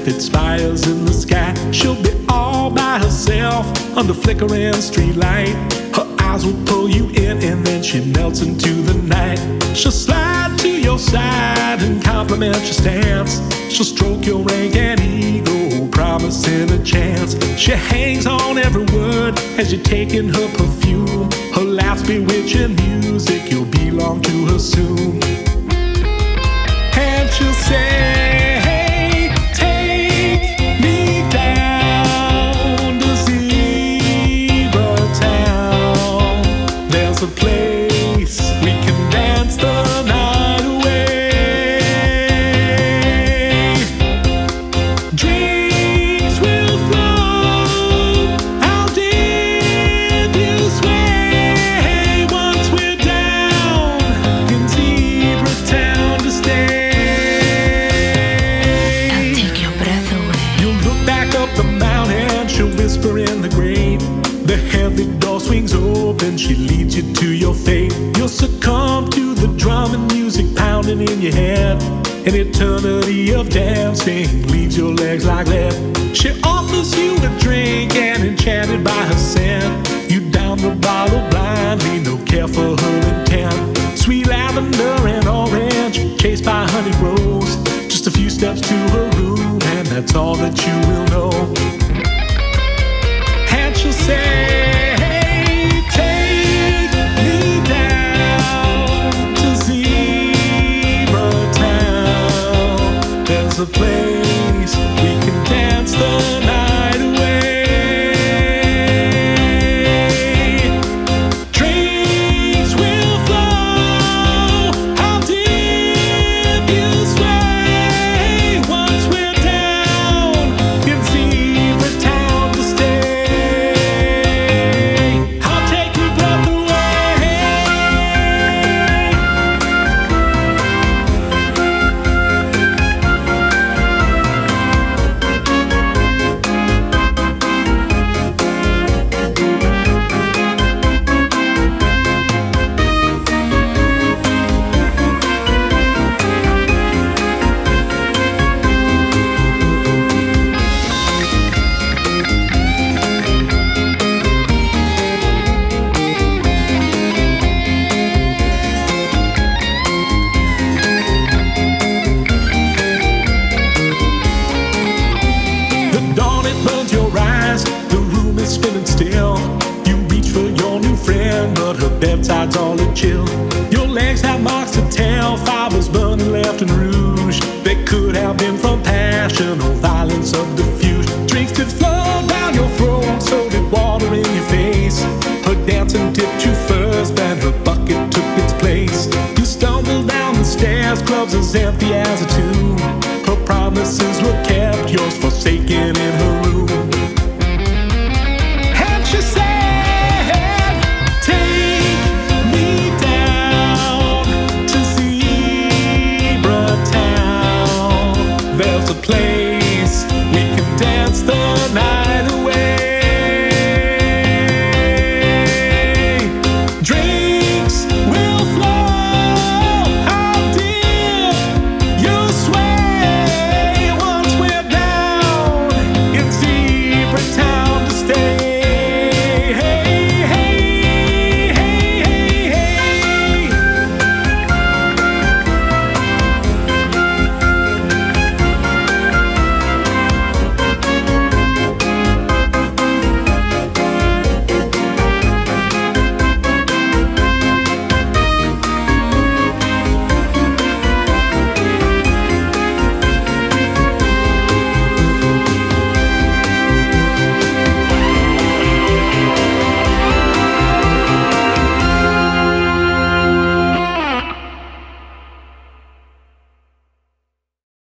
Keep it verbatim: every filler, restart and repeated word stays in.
that spires in the sky. She'll be all by herself under flickering street light. Her eyes will pull you in and then she melts into the night. She'll slide to your side and compliment your stance. She'll stroke your rank and ego, promising a chance. She hangs on every word as you're taking her perfume. Her laugh's bewitching music, you'll belong to her soon. And she'll say, hey, take me down to Zebra Town. There's a place we can dance the night away. Dreams will flow, how deep you sway. Once we're down in Zebra Town to stay. She'll whisper in the grave. The heavy door swings open, she leads you to your fate. You'll succumb to the drum and music pounding in your head. An eternity of dancing leaves your legs like lead. She offers you a drink and enchanted by her scent, you down the bottle blindly, no care for her intent. Sweet lavender and orange, chased by honey rose. Just a few steps to her room and that's all that you will know. She'll say, hey, take me down to Zebra Town. There's a place we can dance the night away. Dreams will flow, how deep you sway. Once we're down in Zebra Town to stay. Spinning still, you reach for your new friend, but her bedside's all a chill. Your legs have marks to tell, fibers burning left and rouge. They could have been from passion or violence subterfuge. Drinks did flow down your throat, so did water in your face. Her dancing tipped you first, and her bucket took its place. You stumbled down the stairs, clubs as empty as a